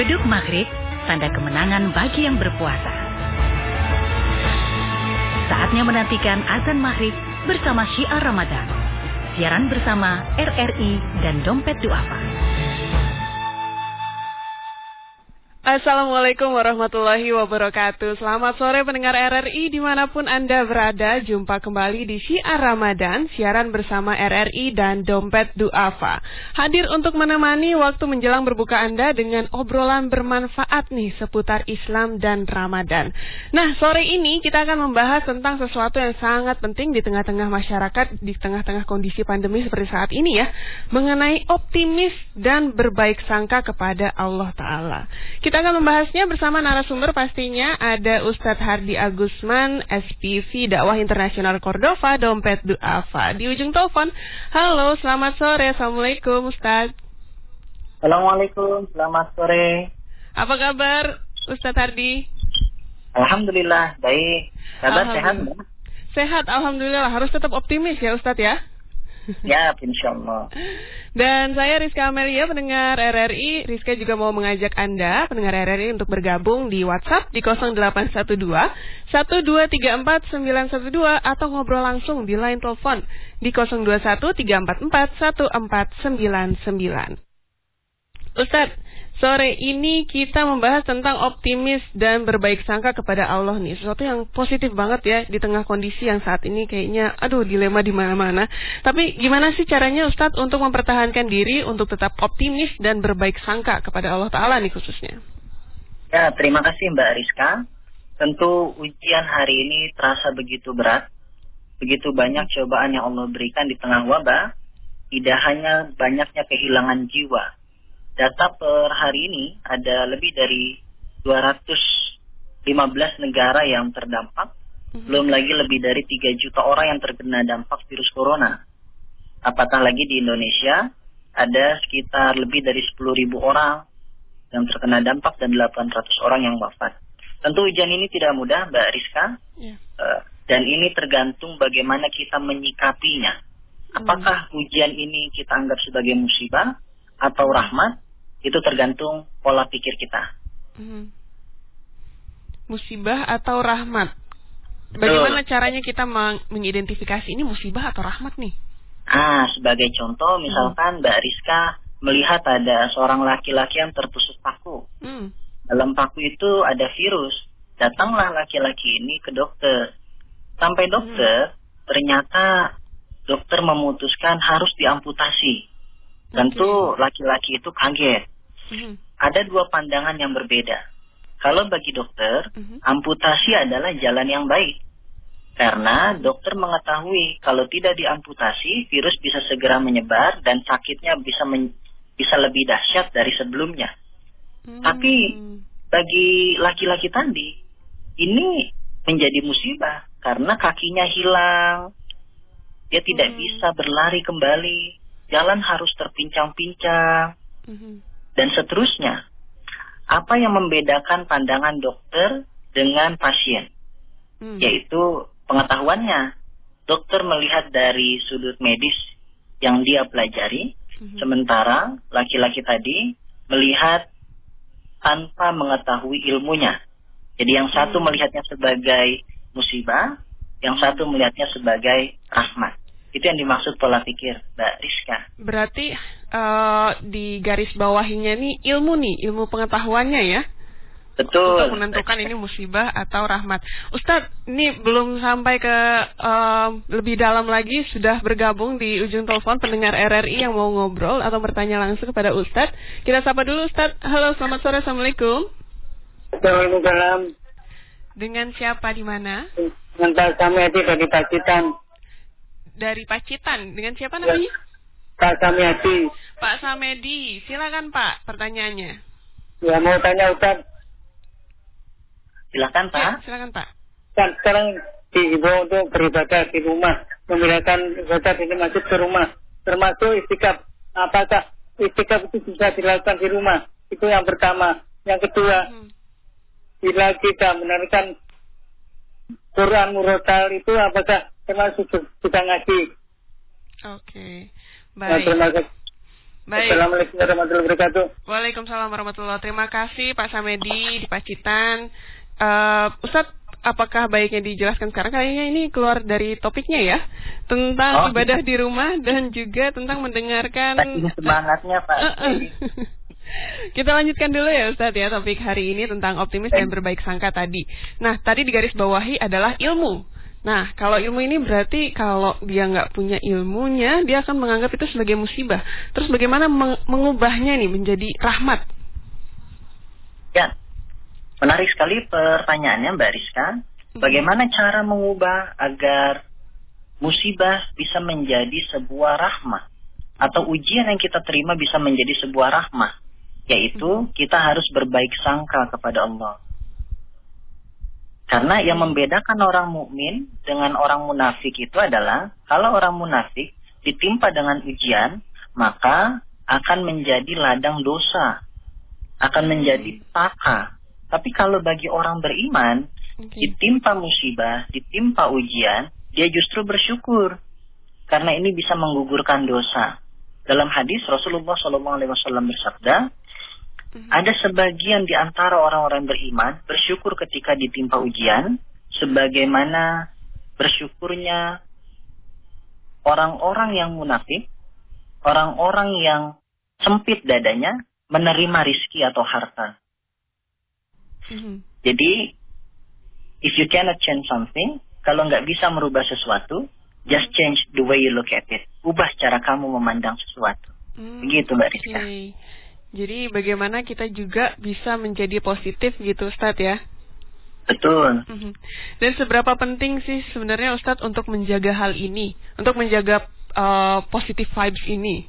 Beduk maghrib, tanda kemenangan bagi yang berpuasa. Saatnya menantikan azan maghrib bersama Syiar Ramadan. Siaran bersama RRI dan Dompet Duafa. Assalamualaikum warahmatullahi wabarakatuh. Selamat sore pendengar RRI dimanapun Anda berada. Jumpa kembali di Syiar Ramadan, siaran bersama RRI dan Dompet Duafa. Hadir untuk menemani waktu menjelang berbuka Anda dengan obrolan bermanfaat nih seputar Islam dan Ramadan. Nah, sore ini kita akan membahas tentang sesuatu yang sangat penting di tengah-tengah masyarakat, di tengah-tengah kondisi pandemi seperti saat ini ya, mengenai optimis dan berbaik sangka kepada Allah Ta'ala. Kita akan membahasnya bersama narasumber pastinya. Ada Ustadz Hardi Agusman, SPV Dakwah Internasional Cordova, Dompet Duafa. Di ujung telepon, halo, selamat sore. Assalamualaikum Ustadz. Assalamualaikum, selamat sore. Apa kabar Ustadz Hardi? Alhamdulillah, baik. Kabar sehat ya? Sehat, Alhamdulillah. Harus tetap optimis ya Ustadz ya? Ya, insyaallah. Dan saya Rizka Amelia, pendengar RRI. Rizka juga mau mengajak Anda, pendengar RRI, untuk bergabung di WhatsApp di 0812 1234 912 atau ngobrol langsung di line telepon di 021 344 1499. Ustadz, sore ini kita membahas tentang optimis dan berbaik sangka kepada Allah nih. Sesuatu yang positif banget ya di tengah kondisi yang saat ini kayaknya dilema di mana-mana. Tapi gimana sih caranya Ustadz untuk mempertahankan diri untuk tetap optimis dan berbaik sangka kepada Allah Ta'ala nih khususnya? Ya, terima kasih Mbak Rizka. Tentu ujian hari ini terasa begitu berat. Begitu banyak cobaan yang Allah berikan di tengah wabah. Tidak hanya banyaknya kehilangan jiwa. Data per hari ini ada lebih dari 215 negara yang terdampak. Belum lagi lebih dari 3 juta orang yang terkena dampak virus corona. Apatah lagi di Indonesia, ada sekitar lebih dari 10.000 orang yang terkena dampak dan 800 orang yang wafat. Tentu ujian ini tidak mudah, Mbak Rizka. Dan ini tergantung bagaimana kita menyikapinya. Apakah ujian ini kita anggap sebagai musibah atau rahmat? Itu tergantung pola pikir kita. Musibah atau rahmat? Bagaimana caranya kita mengidentifikasi ini musibah atau rahmat nih? Sebagai contoh, misalkan Mbak Rizka melihat ada seorang laki-laki yang tertusuk paku. Dalam paku itu ada virus. Datanglah laki-laki ini ke dokter. Sampai dokter, ternyata dokter memutuskan harus diamputasi. Tentu laki-laki itu kaget. Ada dua pandangan yang berbeda. Kalau bagi dokter, amputasi adalah jalan yang baik. Karena dokter mengetahui kalau tidak diamputasi, virus bisa segera menyebar dan sakitnya bisa lebih dahsyat dari sebelumnya. Tapi bagi laki-laki tadi, ini menjadi musibah karena kakinya hilang. Dia tidak bisa berlari kembali. Jalan harus terpincang-pincang. Dan seterusnya. Apa yang membedakan pandangan dokter dengan pasien? Yaitu pengetahuannya. Dokter melihat dari sudut medis yang dia pelajari. Sementara laki-laki tadi melihat tanpa mengetahui ilmunya. Jadi yang satu melihatnya sebagai musibah, yang satu melihatnya sebagai rahmat. Itu yang dimaksud pola pikir, Mbak Rizka. Berarti di garis bawahinya nih ilmu pengetahuannya ya? Betul. Untuk menentukan ini musibah atau rahmat. Ustadz, ini belum sampai ke lebih dalam lagi, sudah bergabung di ujung telepon pendengar RRI yang mau ngobrol atau bertanya langsung kepada Ustadz. Kita sapa dulu Ustadz. Halo, selamat sore, Assalamualaikum. Waalaikumsalam. Dengan siapa di mana? Dengan Pak Samedi dari Pacitan. Dari Pacitan. Dengan siapa namanya? Pak Samedi. Pak Samedi, silakan Pak pertanyaannya. Ya, mau tanya Ustaz. Silakan Pak. Ya, silakan Pak. Kan sekarang dihimbau untuk beribadah di rumah, memindahkan ibadah di masjid ke rumah, termasuk istikaf. Apakah istikaf itu bisa dilakukan di rumah? Itu yang pertama. Yang kedua, bila kita menerangkan Quran murotal itu apakah termasuk juga ngaji? Oke, baik. Baik. Assalamualaikum warahmatullahi wabarakatuh. Waalaikumsalam warahmatullahi wabarakatuh. Terima kasih Pak Samedi di Pacitan. Ustadz, apakah baiknya dijelaskan sekarang? Kayaknya ini keluar dari topiknya ya, tentang ibadah di rumah dan juga tentang mendengarkan. Semangatnya Pak. Kita lanjutkan dulu ya Ustadz ya, topik hari ini tentang optimis dan berbaik sangka tadi. Nah, tadi di garis bawahi adalah ilmu. Nah, kalau ilmu ini berarti kalau dia nggak punya ilmunya, dia akan menganggap itu sebagai musibah. Terus bagaimana mengubahnya nih menjadi rahmat? Ya, menarik sekali pertanyaannya Mbak Rizka. Bagaimana cara mengubah agar musibah bisa menjadi sebuah rahmat? Atau ujian yang kita terima bisa menjadi sebuah rahmat? Yaitu kita harus berbaik sangka kepada Allah. Karena yang membedakan orang mukmin dengan orang munafik itu adalah kalau orang munafik ditimpa dengan ujian, maka akan menjadi ladang dosa, akan menjadi petaka. Tapi kalau bagi orang beriman, ditimpa musibah, ditimpa ujian, dia justru bersyukur karena ini bisa menggugurkan dosa. Dalam hadis Rasulullah SAW bersabda, ada sebagian di antara orang-orang beriman bersyukur ketika ditimpa ujian, sebagaimana bersyukurnya orang-orang yang munafik, orang-orang yang sempit dadanya menerima rizki atau harta. Jadi, if you cannot change something, kalau nggak bisa merubah sesuatu, just change the way you look at it. Ubah cara kamu memandang sesuatu. Begitu Mbak Rizka. Jadi bagaimana kita juga bisa menjadi positif gitu Ustadz ya? Betul. Dan seberapa penting sih sebenarnya Ustadz untuk menjaga hal ini, untuk menjaga positive vibes ini?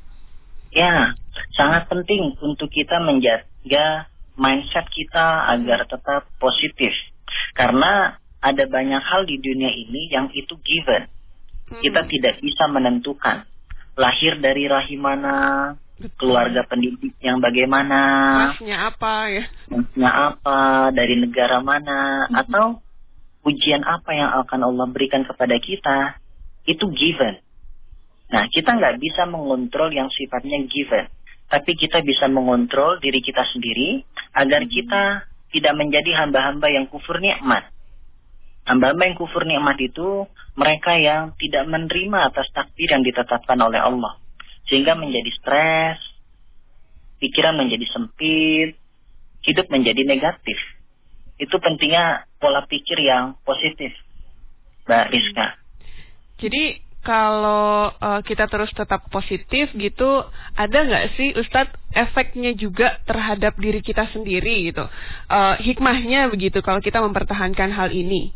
Ya, sangat penting untuk kita menjaga mindset kita agar tetap positif. Karena ada banyak hal di dunia ini yang itu given. Kita tidak bisa menentukan. Lahir dari rahim mana, keluarga pendidik yang bagaimana, masnya apa ya? Masnya apa, dari negara mana, atau ujian apa yang akan Allah berikan kepada kita, itu given. Nah, kita nggak bisa mengontrol yang sifatnya given, tapi kita bisa mengontrol diri kita sendiri agar kita tidak menjadi hamba-hamba yang kufur nikmat. Hamba-hamba yang kufur nikmat itu mereka yang tidak menerima atas takdir yang ditetapkan oleh Allah. Sehingga menjadi stres, pikiran menjadi sempit, hidup menjadi negatif. Itu pentingnya pola pikir yang positif, Mbak Rizka. Jadi kalau kita terus tetap positif gitu, ada nggak sih Ustadz efeknya juga terhadap diri kita sendiri gitu? Hikmahnya begitu kalau kita mempertahankan hal ini?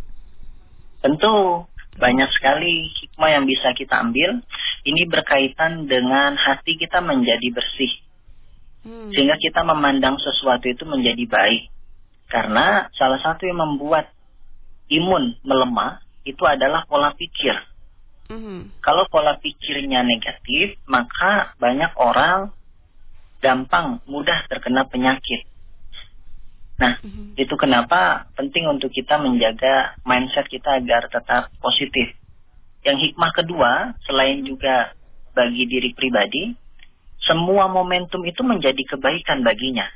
Tentu banyak sekali hikmah yang bisa kita ambil. Ini berkaitan dengan hati kita menjadi bersih. Sehingga kita memandang sesuatu itu menjadi baik. Karena salah satu yang membuat imun melemah itu adalah pola pikir. Kalau pola pikirnya negatif, maka banyak orang gampang mudah terkena penyakit. Nah, itu kenapa penting untuk kita menjaga mindset kita agar tetap positif. Yang hikmah kedua, selain juga bagi diri pribadi, semua momentum itu menjadi kebaikan baginya.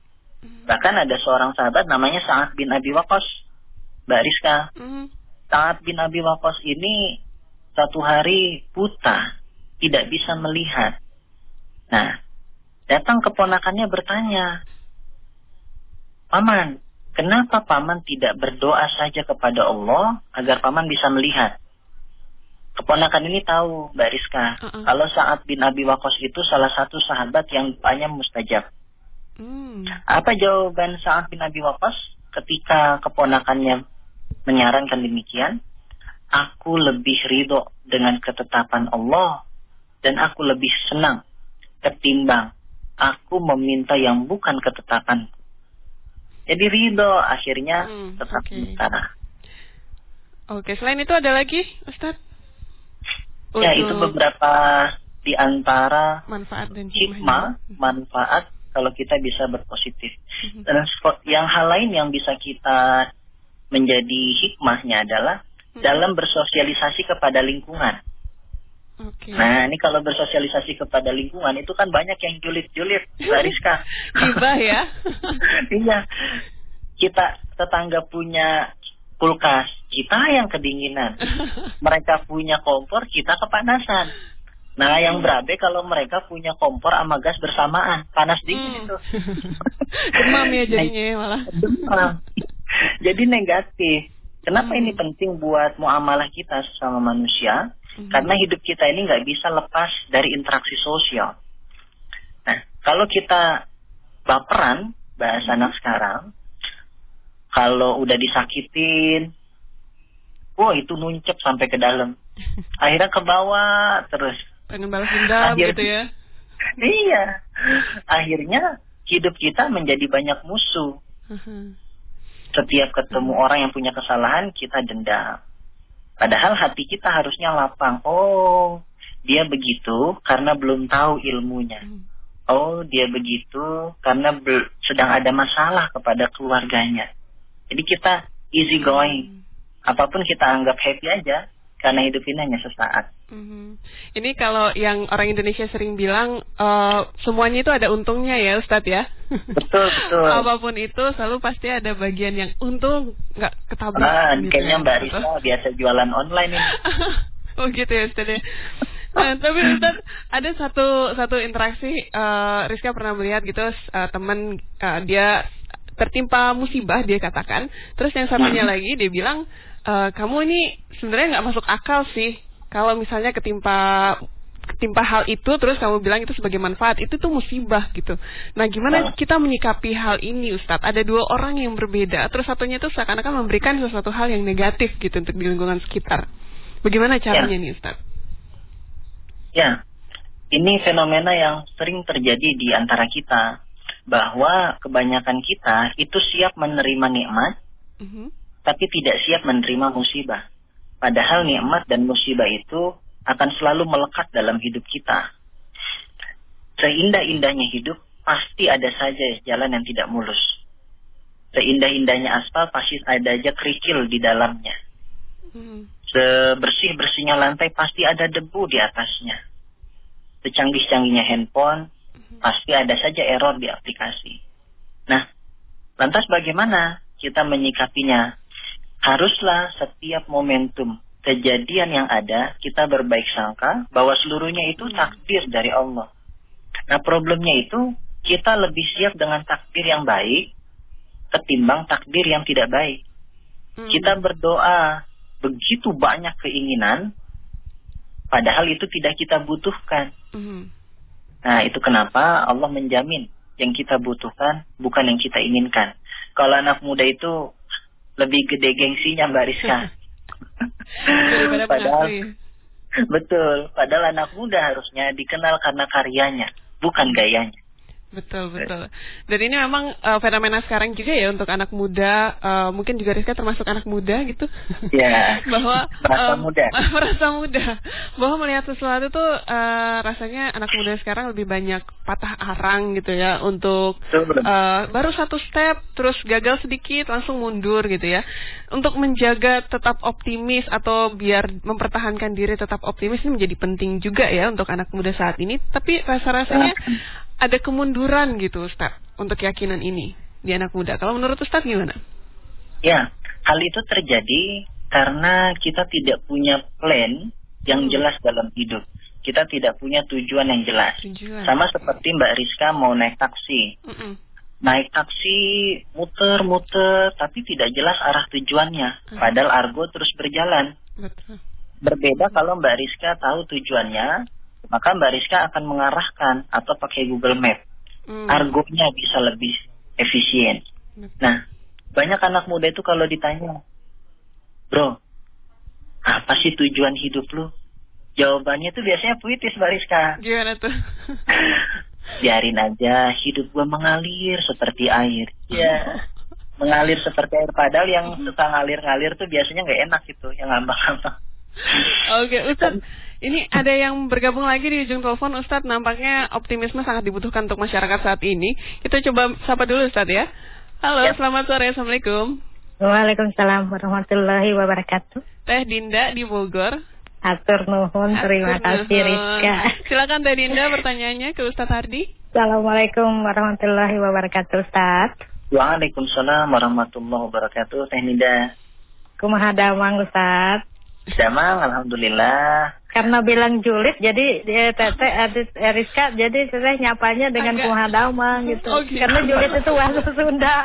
Bahkan ada seorang sahabat namanya Sa'ad bin Abi Waqqas, Mbak Rizka. Sa'ad bin Abi Waqqas ini satu hari buta, tidak bisa melihat. Nah, datang keponakannya bertanya, Paman, kenapa Paman tidak berdoa saja kepada Allah agar Paman bisa melihat? Keponakan ini tahu, Mbak Rizka, kalau Sa'ad bin Abi Waqqas itu salah satu sahabat yang doanya mustajab. Apa jawaban Sa'ad bin Abi Waqqas ketika keponakannya menyarankan demikian? Aku lebih ridho dengan ketetapan Allah dan aku lebih senang ketimbang aku meminta yang bukan ketetapan. Jadi ridho akhirnya tetap sementara. Oke, selain itu ada lagi, Ustadz? Ya, itu beberapa di antara manfaat dan hikmah, manfaat kalau kita bisa berpositif. Dan yang hal lain yang bisa kita menjadi hikmahnya adalah dalam bersosialisasi kepada lingkungan. Okay. Nah, ini kalau bersosialisasi kepada lingkungan itu kan banyak yang julid-julid, Mbak Rizka. Gibah ya? Iya. Kita tetangga punya kulkas, kita yang kedinginan. Mereka punya kompor, kita kepanasan. Nah, yang berabe kalau mereka punya kompor sama gas bersamaan, panas dingin itu. Demam ya jadinya malah. Demam. Jadi negatif. Kenapa ini penting buat muamalah kita sesama manusia? Karena hidup kita ini nggak bisa lepas dari interaksi sosial. Nah, kalau kita baperan, bahasa anak sekarang, kalau udah disakitin, itu nuncep sampai ke dalam. Akhirnya ke bawah terus. Pengen balas dendam gitu ya? Iya. Akhirnya hidup kita menjadi banyak musuh. Setiap ketemu orang yang punya kesalahan, kita dendam. Padahal hati kita harusnya lapang. Oh, dia begitu karena belum tahu ilmunya. Oh, dia begitu karena sedang ada masalah kepada keluarganya. Jadi kita easy going. Apapun kita anggap happy aja, karena hidup ini hanya sesaat. Ini kalau yang orang Indonesia sering bilang, semuanya itu ada untungnya ya Ustadz ya? Betul, betul. Apapun itu selalu pasti ada bagian yang untung, nggak ketabrak. Gitu kayaknya Mbak Rizka biasa jualan online ini. Oh gitu ya Ustadz ya? Nah, tapi Ustadz, ada satu interaksi, Rizka pernah melihat gitu, teman dia tertimpa musibah, dia katakan. Terus yang satunya lagi, dia bilang, kamu ini sebenarnya nggak masuk akal sih. Kalau misalnya ketimpa hal itu, terus kamu bilang itu sebagai manfaat, itu tuh musibah gitu. Nah, gimana kita menyikapi hal ini, Ustadz? Ada dua orang yang berbeda, terus satunya itu seakan-akan memberikan sesuatu hal yang negatif gitu untuk di lingkungan sekitar. Bagaimana caranya nih, Ustadz? Ya, ini fenomena yang sering terjadi di antara kita, bahwa kebanyakan kita itu siap menerima nikmat, tapi tidak siap menerima musibah. Padahal nikmat dan musibah itu akan selalu melekat dalam hidup kita. Seindah-indahnya hidup, pasti ada saja jalan yang tidak mulus. Seindah-indahnya aspal, pasti ada aja kerikil di dalamnya. Sebersih-bersihnya lantai, pasti ada debu di atasnya. Secanggih-canggihnya handphone, pasti ada saja error di aplikasi. Nah, lantas bagaimana kita menyikapinya? Haruslah setiap momentum kejadian yang ada, kita berbaik sangka bahwa seluruhnya itu takdir dari Allah. Nah, problemnya itu kita lebih siap dengan takdir yang baik ketimbang takdir yang tidak baik. Kita berdoa begitu banyak keinginan, padahal itu tidak kita butuhkan. Nah, itu kenapa Allah menjamin yang kita butuhkan bukan yang kita inginkan. Kalau anak muda itu lebih gede gengsinya, Mbak Rizka. Padahal, betul. Padahal anak muda harusnya dikenal karena karyanya, bukan gayanya. Betul. Dan ini memang fenomena sekarang juga ya untuk anak muda, mungkin juga Rizka termasuk anak muda gitu. Ya. Bahwa merasa muda. Bahwa melihat sesuatu tuh rasanya anak muda sekarang lebih banyak patah arang gitu ya untuk baru satu step terus gagal sedikit langsung mundur gitu ya. Untuk menjaga tetap optimis atau biar mempertahankan diri tetap optimis ini menjadi penting juga ya untuk anak muda saat ini. Tapi rasa-rasanya ada kemunduran gitu Ustaz untuk keyakinan ini di anak muda. Kalau menurut Ustaz gimana? Ya, hal itu terjadi karena kita tidak punya plan yang jelas dalam hidup. Kita tidak punya tujuan yang jelas. Sama seperti Mbak Rizka mau naik taksi. Naik taksi muter-muter tapi tidak jelas arah tujuannya. Padahal argo terus berjalan. Betul. Berbeda kalau Mbak Rizka tahu tujuannya, maka Mbak Rizka akan mengarahkan atau pakai Google Map. Argonya bisa lebih efisien. Nah, banyak anak muda itu kalau ditanya, bro, apa sih tujuan hidup lu? Jawabannya itu biasanya puitis, Mbak Rizka. Gimana tuh? Biarin aja hidup gua mengalir seperti air. Ya, mengalir seperti air. Padahal yang suka ngalir-ngalir tuh biasanya nggak enak gitu, yang ngambang-ngambang. Oke, Ustaz. Ini ada yang bergabung lagi di ujung telepon, Ustadz. Nampaknya optimisme sangat dibutuhkan untuk masyarakat saat ini. Kita coba sapa dulu, Ustadz ya. Halo, selamat sore. Assalamualaikum. Waalaikumsalam warahmatullahi wabarakatuh. Teh Dinda di Bogor. Atur nuhun, terima kasih Rizka. Silakan Teh Dinda pertanyaannya ke Ustadz Hardi. Assalamualaikum warahmatullahi wabarakatuh, Ustaz. Waalaikumsalam warahmatullahi wabarakatuh, Teh Dinda. Kumaha damang, Ustaz? Damang, alhamdulillah. Karena bilang julid, jadi Teteh Rizka, jadi Teteh nyapanya dengan kumaha damang gitu. Karena julid itu bahasa Sunda.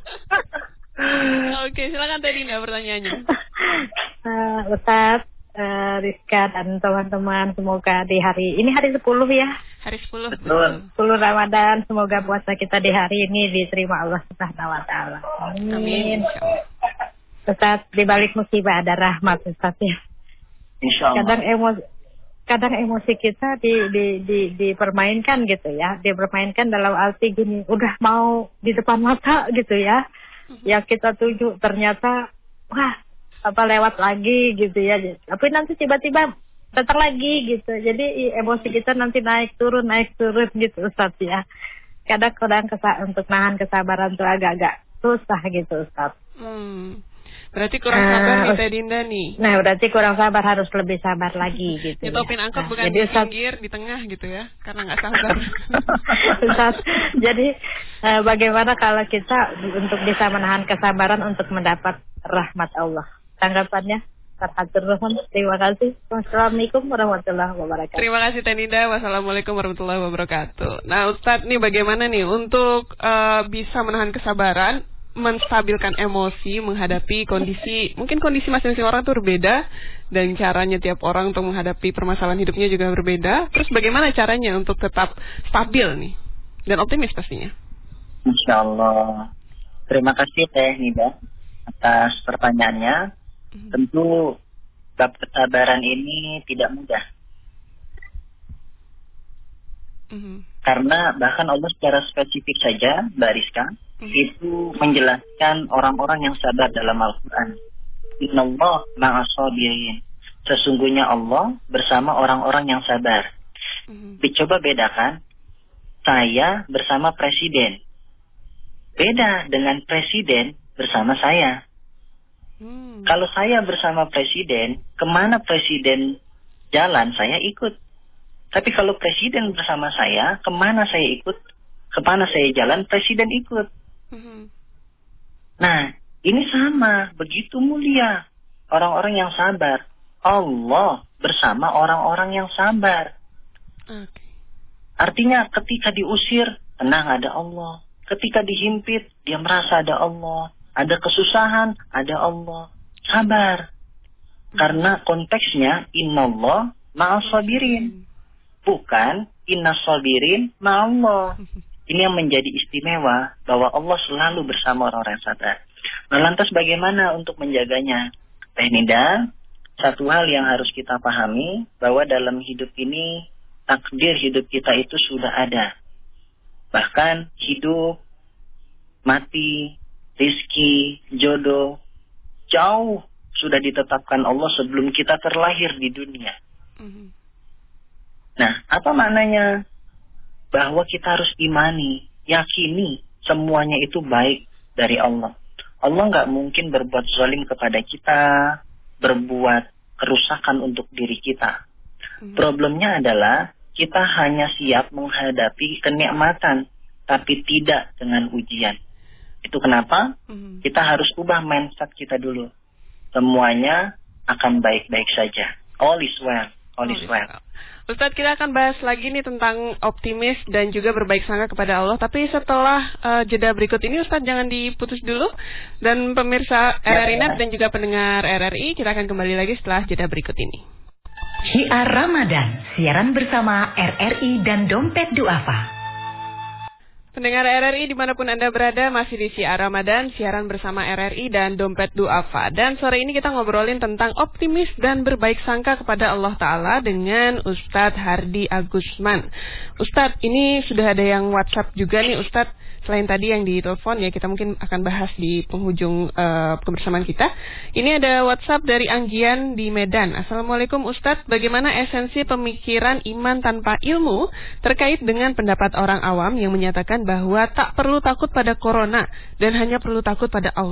Oke, silakan Teh Dinda pertanyaannya. Ustaz, Rizka dan teman-teman, semoga di hari ini hari 10 ya. Hari 10. Betul. 10 Ramadan, semoga puasa kita di hari ini diterima Allah Subhanahu wa taala. Amin. Ustaz, di balik musibah ada rahmat, Ustaz ya. Insyaallah. Kadang emosi kita dipermainkan gitu ya. Dipermainkan dalam arti gini, udah mau di depan mata gitu ya. Yang kita tuju ternyata lewat lagi gitu ya. Tapi nanti tiba-tiba datang lagi gitu. Jadi emosi kita nanti naik turun gitu, Ustaz ya. Kadang-kadang untuk nahan kesabaran tuh agak-agak susah gitu, Ustaz. Berarti kurang sabar nih Teh Dinda nih. Nah, berarti kurang sabar, harus lebih sabar lagi gitu. Nyetopin angkot bukan jadi, di pinggir, di tengah gitu ya. Karena nggak sabar. Ustaz, jadi bagaimana kalau kita untuk bisa menahan kesabaran untuk mendapat rahmat Allah? Tanggapannya? Terima kasih. Wassalamualaikum warahmatullahi wabarakatuh. Terima kasih Teh Dinda. Wassalamualaikum warahmatullahi wabarakatuh. Nah, Ustadz nih bagaimana nih untuk bisa menahan kesabaran, menstabilkan emosi, menghadapi kondisi masing-masing orang tuh berbeda, dan caranya tiap orang untuk menghadapi permasalahan hidupnya juga berbeda. Terus bagaimana caranya untuk tetap stabil nih dan optimis pastinya? Insyaallah. Terima kasih Teh Nida atas pertanyaannya. Tentu bab kesabaran ini tidak mudah. Karena bahkan Allah secara spesifik saja, Mbak Rizka, itu menjelaskan orang-orang yang sabar dalam Al-Quran. Innallah ma'as-sabirin. Sesungguhnya Allah bersama orang-orang yang sabar. Coba bedakan, saya bersama presiden. Beda dengan presiden bersama saya. Kalau saya bersama presiden, kemana presiden jalan, saya ikut. Tapi kalau presiden bersama saya, kemana saya ikut, kemana saya jalan, presiden ikut. Nah, ini sama, begitu mulia orang-orang yang sabar. Allah bersama orang-orang yang sabar. Artinya ketika diusir, tenang, ada Allah. Ketika dihimpit, dia merasa ada Allah. Ada kesusahan, ada Allah. Sabar. Karena konteksnya innallah ma'as-sabirin. Bukan innas-sabirin ma'allah. Ini yang menjadi istimewa, bahwa Allah selalu bersama orang-orang yang sabar. Nah, lantas bagaimana untuk menjaganya? Teh Nida, satu hal yang harus kita pahami, bahwa dalam hidup ini, takdir hidup kita itu sudah ada. Bahkan hidup, mati, rizki, jodoh, jauh sudah ditetapkan Allah sebelum kita terlahir di dunia. Nah, apa maknanya? Bahwa kita harus imani, yakini semuanya itu baik dari Allah. Allah nggak mungkin berbuat zalim kepada kita, berbuat kerusakan untuk diri kita. Problemnya adalah kita hanya siap menghadapi kenikmatan, tapi tidak dengan ujian. Itu kenapa kita harus ubah mindset kita dulu. Semuanya akan baik-baik saja. All is well. All is well. Ustadz, kita akan bahas lagi nih tentang optimis dan juga berbaik sangka kepada Allah. Tapi setelah jeda berikut ini, Ustadz jangan diputus dulu. Dan pemirsa RRI Net dan juga pendengar RRI, kita akan kembali lagi setelah jeda berikut ini. Syiar Ramadan, siaran bersama RRI dan Dompet Duafa. Pendengar RRI dimanapun Anda berada, masih di Syiar Ramadan, siaran bersama RRI dan Dompet Duafa. Dan sore ini kita ngobrolin tentang optimis dan berbaik sangka kepada Allah Ta'ala dengan Ustadz Hardi Agusman. Ustadz, ini sudah ada yang WhatsApp juga nih Ustadz. Selain tadi yang di telepon ya, kita mungkin akan bahas di penghujung kebersamaan kita. Ini ada WhatsApp dari Anggian di Medan. Assalamualaikum Ustadz, bagaimana esensi pemikiran iman tanpa ilmu terkait dengan pendapat orang awam yang menyatakan bahwa tak perlu takut pada corona dan hanya perlu takut pada Allah.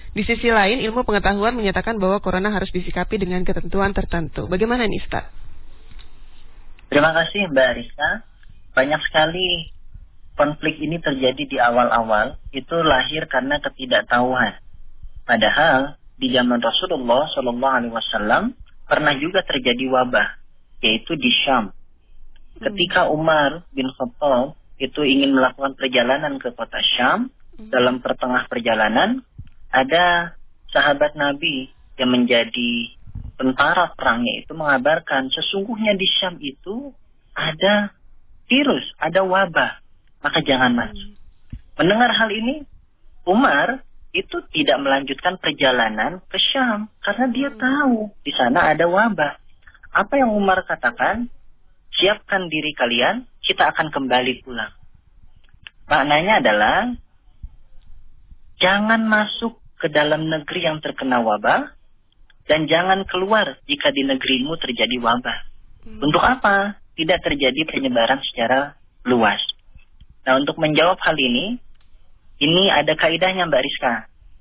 Di sisi lain, ilmu pengetahuan menyatakan bahwa corona harus disikapi dengan ketentuan tertentu. Bagaimana nih, Ustaz? Terima kasih Mbak Rizka. Banyak sekali konflik ini terjadi di awal-awal, itu lahir karena ketidaktahuan. Padahal di zaman Rasulullah SAW pernah juga terjadi wabah, yaitu di Syam. Ketika Umar bin Khattab itu ingin melakukan perjalanan ke kota Syam, dalam pertengah perjalanan ada sahabat Nabi yang menjadi tentara perangnya itu mengabarkan sesungguhnya di Syam itu ada virus, ada wabah, maka jangan masuk. Mendengar hal ini, Umar itu tidak melanjutkan perjalanan ke Syam karena dia tahu di sana ada wabah. Apa yang Umar katakan? Siapkan diri kalian, kita akan kembali pulang. Maknanya adalah jangan masuk ke dalam negeri yang terkena wabah dan jangan keluar jika di negerimu terjadi wabah. Untuk apa? Tidak terjadi penyebaran secara luas. Nah, untuk menjawab hal ini ada kaidahnya Mbak Rizka.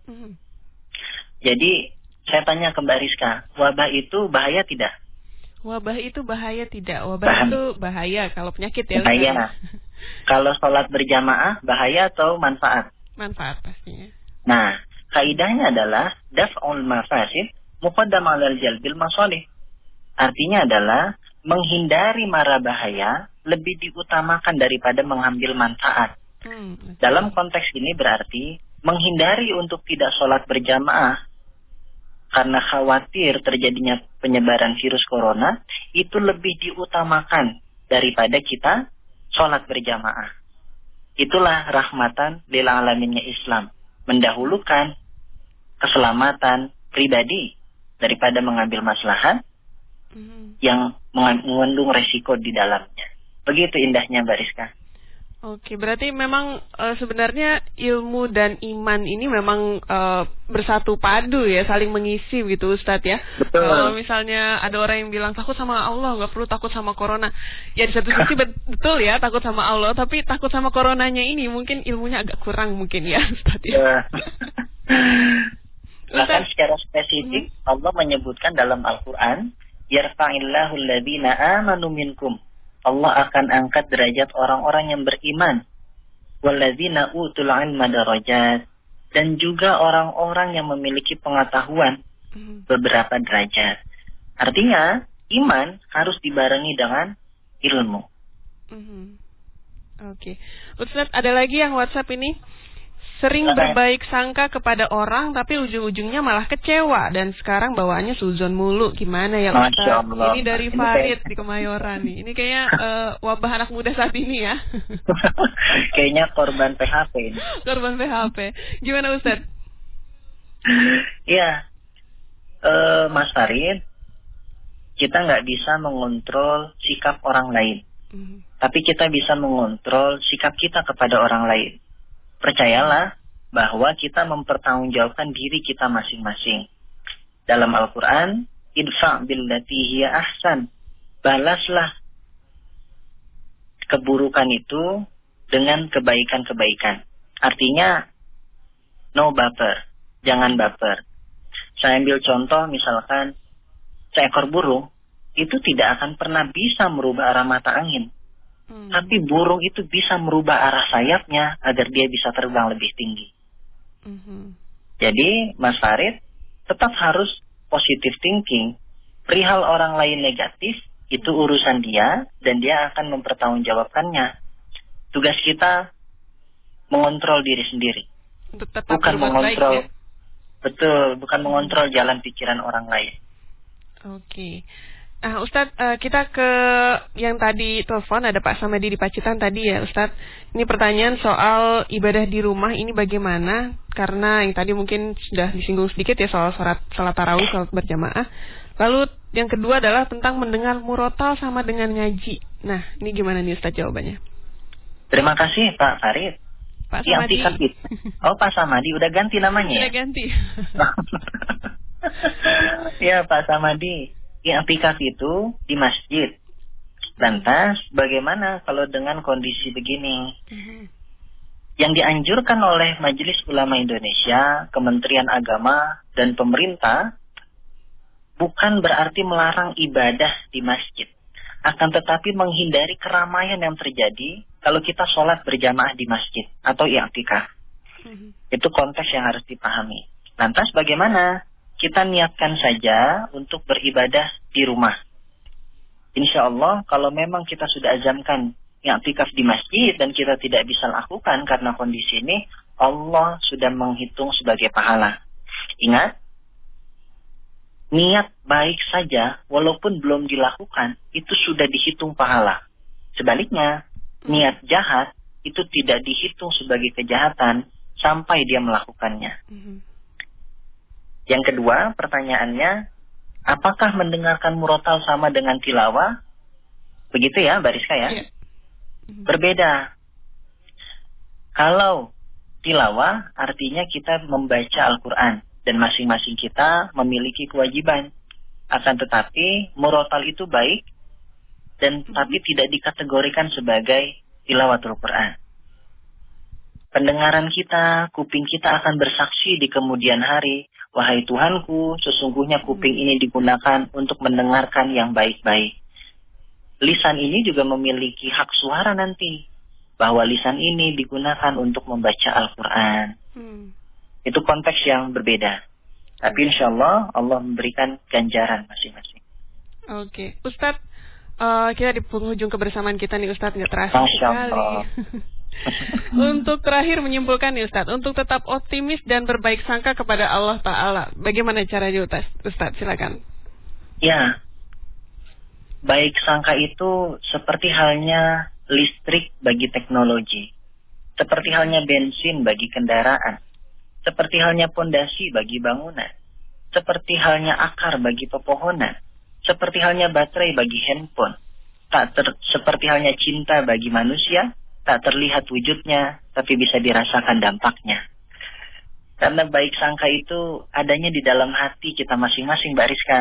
Jadi saya tanya ke Mbak Rizka, wabah itu bahaya tidak? Wabah itu bahaya tidak? Wabah itu bahaya kalau penyakit ya? Bahaya. Kalau sholat berjamaah bahaya atau manfaat? Manfaat pastinya. Nah, kaidahnya adalah daf'ul mafasid muqaddam 'alal jalbil masalih. Artinya adalah menghindari mara bahaya lebih diutamakan daripada mengambil manfaat. Dalam konteks ini berarti menghindari untuk tidak sholat berjamaah karena khawatir terjadinya penyebaran virus corona itu lebih diutamakan daripada kita sholat berjamaah. Itulah rahmatan lil alaminnya Islam, mendahulukan keselamatan pribadi daripada mengambil maslahat yang mengandung resiko di dalamnya. Begitu indahnya Mbak Rizka. Oke, berarti memang sebenarnya ilmu dan iman ini memang bersatu padu ya, saling mengisi gitu Ustadz ya. Betul. Kalau misalnya ada orang yang bilang takut sama Allah, nggak perlu takut sama corona. Ya di satu sisi betul ya, takut sama Allah, tapi takut sama coronanya ini mungkin ilmunya agak kurang mungkin ya Ustadz ya. Bahkan secara spesifik Allah menyebutkan dalam Al-Quran, yarfa'illahu alladhina amanu minkum. Allah akan angkat derajat orang-orang yang beriman. Walladzina utul ilma darajat. Dan juga orang-orang yang memiliki pengetahuan beberapa derajat. Artinya, iman harus dibarengi dengan ilmu. Oke. Ustadz, ada lagi yang WhatsApp ini sering berbaik sangka kepada orang tapi ujung-ujungnya malah kecewa dan sekarang bawaannya suzon mulu. Gimana ya Ustaz? Ini dari Farid di Kemayoran nih. Ini kayaknya wabah anak muda saat ini ya. Kayaknya korban PHP ini. Korban PHP. Gimana Ustaz? Iya, Mas Farid, kita nggak bisa mengontrol sikap orang lain, tapi kita bisa mengontrol sikap kita kepada orang lain. Percayalah bahwa kita mempertanggungjawabkan diri kita masing-masing. Dalam Al-Quran, idfa' billati hiya ahsan. Balaslah keburukan itu dengan kebaikan-kebaikan. Artinya, no baper. Jangan baper. Saya ambil contoh, misalkan, seekor burung, itu tidak akan pernah bisa merubah arah mata angin. Tapi burung itu bisa merubah arah sayapnya agar dia bisa terbang lebih tinggi. Jadi, Mas Farid tetap harus positive thinking. Perihal orang lain negatif, itu urusan dia, dan dia akan mempertanggungjawabkannya. Tugas kita mengontrol diri sendiri. Bukan mengontrol, baik, ya? Betul, bukan mengontrol jalan pikiran orang lain. Oke. Nah, Ustadz, kita ke yang tadi telepon, ada Pak Samadi di Pacitan tadi ya, Ustadz. Ini pertanyaan soal ibadah di rumah ini bagaimana? Karena yang tadi mungkin sudah disinggung sedikit ya soal salat tarawih, salat berjamaah. Lalu yang kedua adalah tentang mendengar murotal sama dengan ngaji. Nah, ini gimana nih Ustadz jawabannya? Terima kasih Pak Farid. Pak Samadi. Oh, Pak Samadi udah ganti namanya. Udah ganti. Ya, Pak Samadi. I'tikaf itu di masjid. Lantas bagaimana kalau dengan kondisi begini? Yang dianjurkan oleh Majelis Ulama Indonesia, Kementerian Agama, dan pemerintah bukan berarti melarang ibadah di masjid. Akan tetapi menghindari keramaian yang terjadi kalau kita sholat berjamaah di masjid atau i'tikaf. Itu konteks yang harus dipahami. Lantas bagaimana? Kita niatkan saja untuk beribadah di rumah. Insya Allah kalau memang kita sudah azamkan i'tikaf di masjid dan kita tidak bisa lakukan karena kondisi ini, Allah sudah menghitung sebagai pahala. Ingat, niat baik saja walaupun belum dilakukan itu sudah dihitung pahala. Sebaliknya, niat jahat itu tidak dihitung sebagai kejahatan sampai dia melakukannya. Yang kedua, pertanyaannya, apakah mendengarkan murotal sama dengan tilawah? Begitu ya, Mbak Rizka ya? Berbeda. Kalau tilawah artinya kita membaca Al-Quran dan masing-masing kita memiliki kewajiban. Akan tetapi murotal itu baik dan tapi tidak dikategorikan sebagai tilawatul Quran. Pendengaran kita, kuping kita akan bersaksi di kemudian hari, wahai Tuhanku, sesungguhnya kuping ini digunakan untuk mendengarkan yang baik-baik. Lisan ini juga memiliki hak suara nanti. Bahwa lisan ini digunakan untuk membaca Al-Quran. Itu konteks yang berbeda. Tapi insya Allah, Allah memberikan ganjaran masing-masing. Oke. Ustadz, kita di penghujung kebersamaan kita nih Ustadz, nggak terasa sekali. Untuk terakhir menyimpulkan nih Ustadz, untuk tetap optimis dan berbaik sangka kepada Allah Ta'ala. Bagaimana caranya Ustadz? Silakan. Ya. Baik sangka itu seperti halnya listrik bagi teknologi, seperti halnya bensin bagi kendaraan, seperti halnya pondasi bagi bangunan, seperti halnya akar bagi pepohonan, seperti halnya baterai bagi handphone, seperti halnya cinta bagi manusia, tak terlihat wujudnya, tapi bisa dirasakan dampaknya. Karena baik sangka itu adanya di dalam hati kita masing-masing, Mbak Rizka.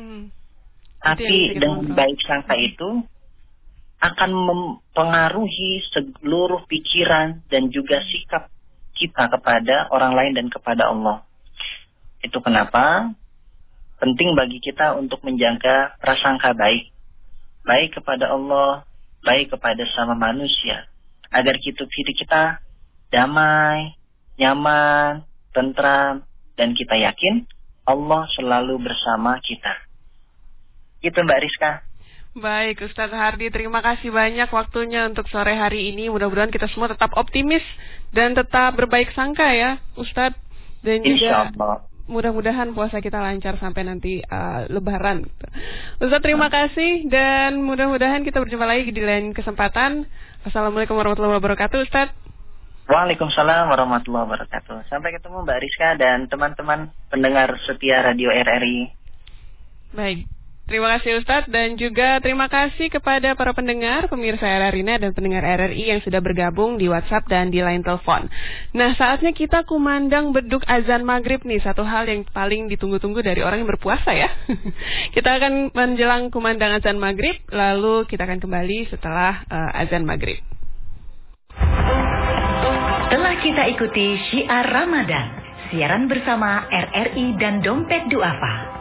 Tapi dengan baik sangka itu akan mempengaruhi seluruh pikiran dan juga sikap kita kepada orang lain dan kepada Allah. Itu kenapa penting bagi kita untuk menjaga prasangka baik. Baik kepada Allah, baik kepada sama manusia. Agar kita damai, nyaman, tentram, dan kita yakin Allah selalu bersama kita. Itu Mbak Rizka. Baik Ustadz Hardy, terima kasih banyak waktunya untuk sore hari ini. Mudah-mudahan kita semua tetap optimis dan tetap berbaik sangka ya Ustadz. Dan juga mudah-mudahan puasa kita lancar sampai nanti Lebaran. Ustadz terima kasih dan mudah-mudahan kita berjumpa lagi di lain kesempatan. Assalamualaikum warahmatullahi wabarakatuh Ustadz. Waalaikumsalam warahmatullahi wabarakatuh. Sampai ketemu Mbak Rizka dan teman-teman pendengar setia Radio RRI. Baik. Terima kasih Ustadz dan juga terima kasih kepada para pendengar, pemirsa RRI dan pendengar RRI yang sudah bergabung di WhatsApp dan di line telepon. Nah saatnya kita kumandang beduk azan maghrib nih, satu hal yang paling ditunggu-tunggu dari orang yang berpuasa ya. Kita akan menjelang kumandang azan maghrib, lalu kita akan kembali setelah azan maghrib. Telah kita ikuti Syiar Ramadan, siaran bersama RRI dan Dompet Duafa.